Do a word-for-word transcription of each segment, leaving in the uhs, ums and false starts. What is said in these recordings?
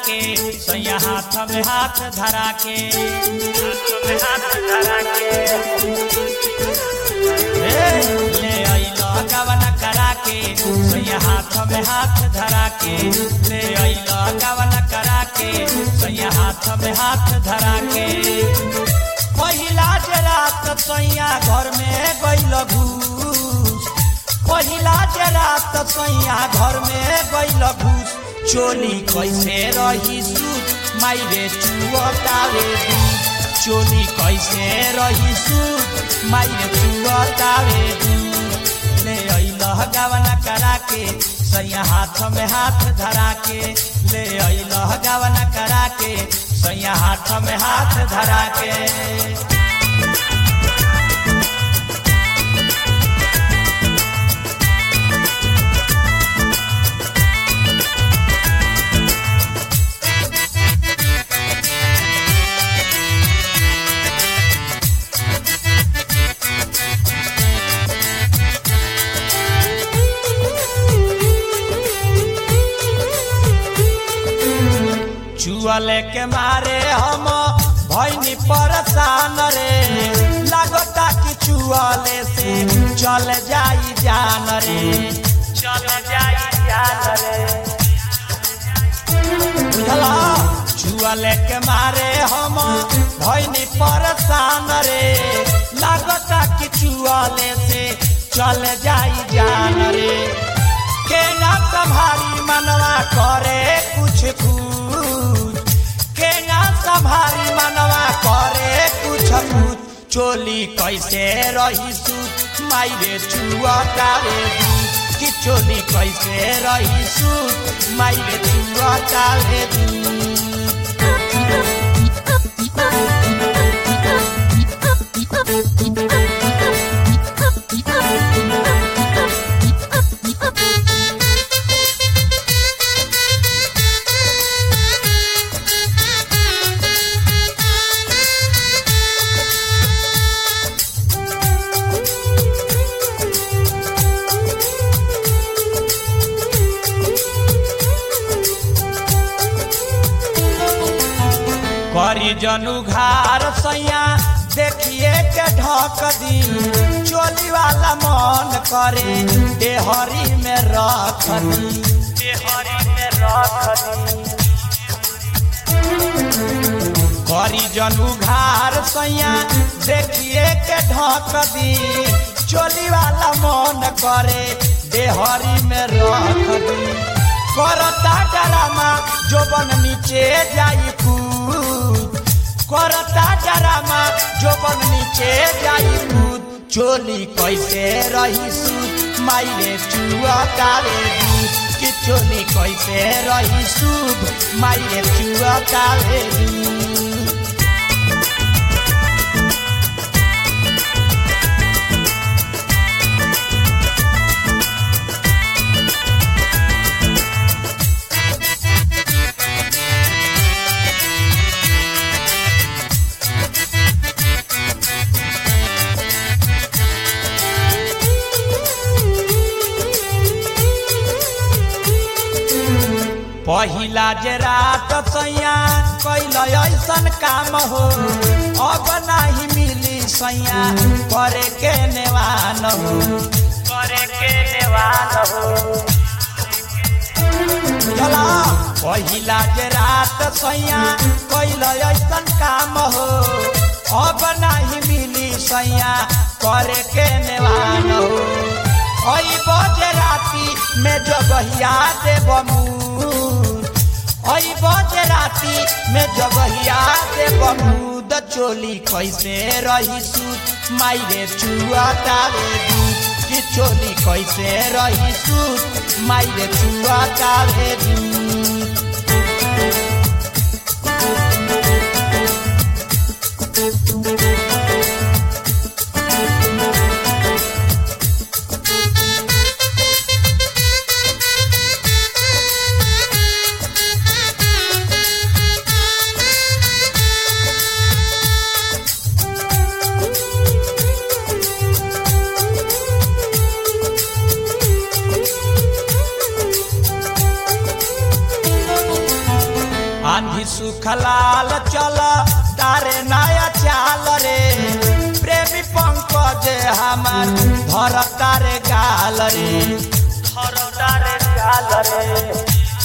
के सैया हाथ में हाथ धरा के हाथ में हाथ धरा के ले अइलो गवन करा के सैया हाथ में हाथ धरा के ले अइलो गवन करा के सैया हाथ में हाथ धरा के पहिला जे रात सैया घर में गइल घूस पहिला जे रात सैया घर में गइल घूस चोली कैसे रही सूत माइरे चुअतावे दूध चोली कैसे रही सूत माइरे चुअतावे दूध ले अइलह गवना करा के सैया हाथ में हाथ धरा के ले अइलह गवना करा के सैया हाथ में हाथ धरा के चुअले के मारे हम भइनी परेशान रे लागता कि चुअले से चल जाई जान रे चल जाई जान रे बुझला चुअले के मारे हम भइनी परेशान रे लागता कि चुअले से चल जाई जान रे के ना संभारी मनवा करे कुछ कुछ के ना संभारी मनवा करे कुछ कुछ चोली कैसे रही सूत माइरे चुअतावे दूध कि चोली कैसे रही सूत माइरे चुअतावे दूध करी जनु घार सैया देखिए के ढक दी चोली वाला मन करे देहरी में रख दी देहरी में रख दी करी जनु घार सैया देखिए के ढक दी चोली वाला मन करे देहरी में रख दी करता डरामा जोबन नीचे जाई कूद करता डरामा जोबन नीचे जाई कूद चोली कैसे रही सूद माइरे चुअतावे दूध कि चोली कैसे रही सूद माइरे चुअतावे दूध पहिला जे रात सैया कैल ऐसन काम हो अब नहीं मिली सैया करे के नेवान हो करे के नेवान हो चला पहिला जे रात सैया कैल ऐसन काम हो अब नहीं मिली सैया करे के नेवान हो ओई बजे राती में जगहिया देव मूद ओई बजे राती में जगहिया देव मूद चोली कैसे रही सूत माइरे चुअतावे दूध कि चोली कैसे रही सूत माइरे चुअतावे दूध चल तारे नया चाल रे प्रेमी पंकज हमार धर तारे गाल रे धर तारे गाल रे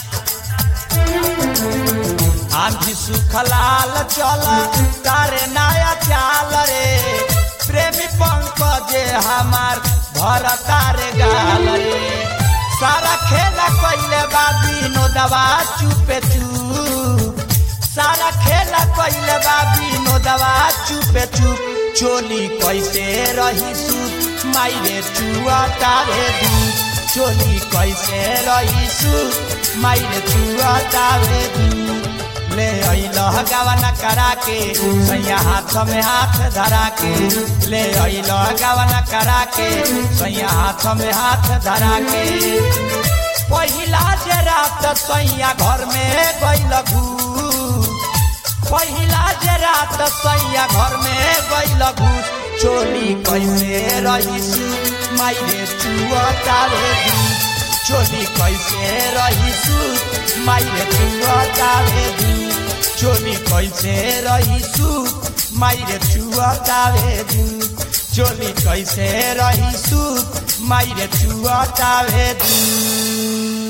आंधी सुखलाल चल तारे नया चाल रे प्रेमी पंकज हमार धर तारे गाल रे सारा खेला कइले बा विनोदवा चुपे चुप सारा खेला कइले बा विनोदवा चुपे चुप चोली कैसे रही सुत माइरे चुआ तारे दू चोली कैसे रही सुत माइरे चुआ तारे दू ले अइलह गावना करा के सैया हाथ में हाथ धरा के ले अइलह गावना करा के सैया हाथ में हाथ धरा के पहिला जे रात सैया घर में गइल घूस पहिला जे रात सैया घर में गइल घूस चोली कैसे रहीस माइरे चुआ तारे दू चोली कैसे रहीस माइरे चुआ तारे दू चोली कैसे रहीसु माइरे चुआ तारे दू चोली कैसे रहीसु माइरे चुआ तारे दू।